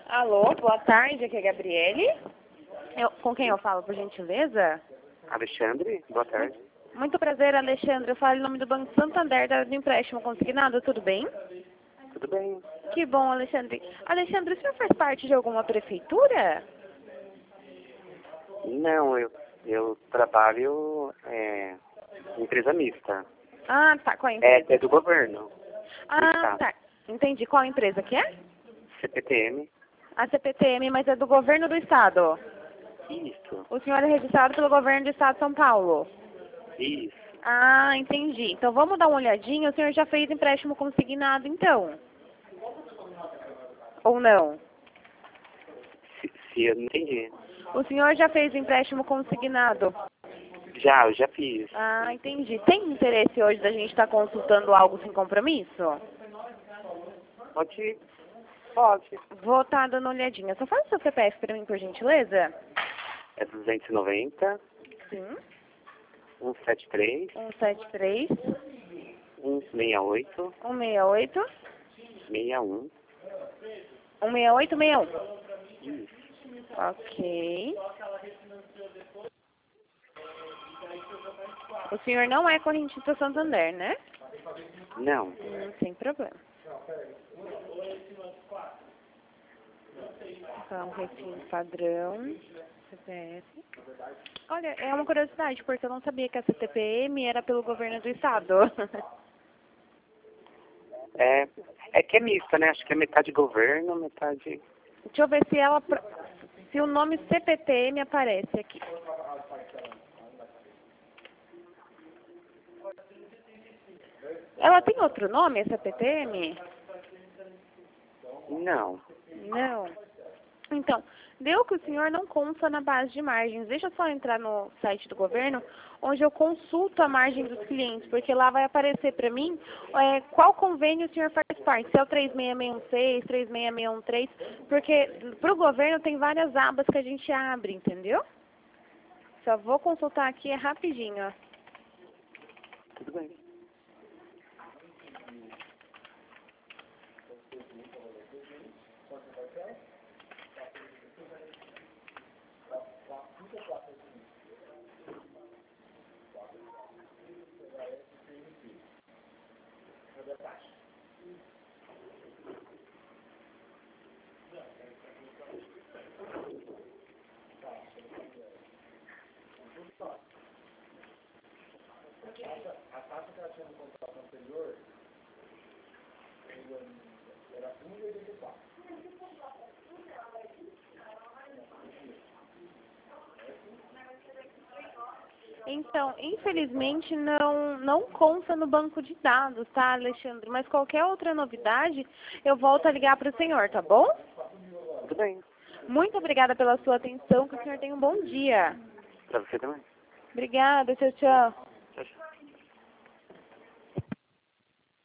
Alô, boa tarde, aqui é a Gabriele. Com quem eu falo, por gentileza? Alexandre, boa tarde. Muito prazer, Alexandre. Eu falo em nome do Banco Santander, da área do empréstimo consignado, tudo bem? Tudo bem? Que bom, Alexandre. Alexandre, o senhor faz parte de alguma prefeitura? Não, eu trabalho em empresa mista. Ah, tá, qual a empresa? É do governo. Ah, tá. Entendi. Qual empresa que é? CPTM. A CPTM, mas é do governo do estado. Isso. O senhor é registrado pelo governo do estado de São Paulo. Isso. Ah, entendi. Então vamos dar uma olhadinha. O senhor já fez empréstimo consignado, então? Ou não? Se eu não entendi. O senhor já fez empréstimo consignado? Eu já fiz. Ah, entendi. Tem interesse hoje da gente estar consultando algo sem compromisso? Pode. Vou estar dando uma olhadinha. Só fala o seu CPF para mim, por gentileza. É 290, Sim. 173, 173, 168, 168, 61. 168, 61. Isso. Ok. O senhor não é correntista Santander, né? Não. Sem problema. Então, refim padrão, CPF. Olha, é uma curiosidade, porque eu não sabia que a CTPM era pelo governo do estado. É que é mista, né? Acho que é metade governo, metade... Deixa eu ver se o nome CPTM aparece aqui. Ela tem outro nome, a CPTM? Não. Não. Então, deu que o senhor não consta na base de margens. Deixa eu só entrar no site do governo, onde eu consulto a margem dos clientes, porque lá vai aparecer para mim qual convênio o senhor faz parte. Se é o 36616, 36613, porque para o governo tem várias abas que a gente abre, entendeu? Só vou consultar aqui, é rapidinho, ó. Tudo bem. Então, infelizmente não consta no banco de dados, tá, Alexandre? Mas qualquer outra novidade, eu volto a ligar para o senhor, tá bom? Tudo bem. Muito obrigada pela sua atenção, que o senhor tenha um bom dia. Pra você também. Obrigada, tchau, tchau. Tchau, tchau.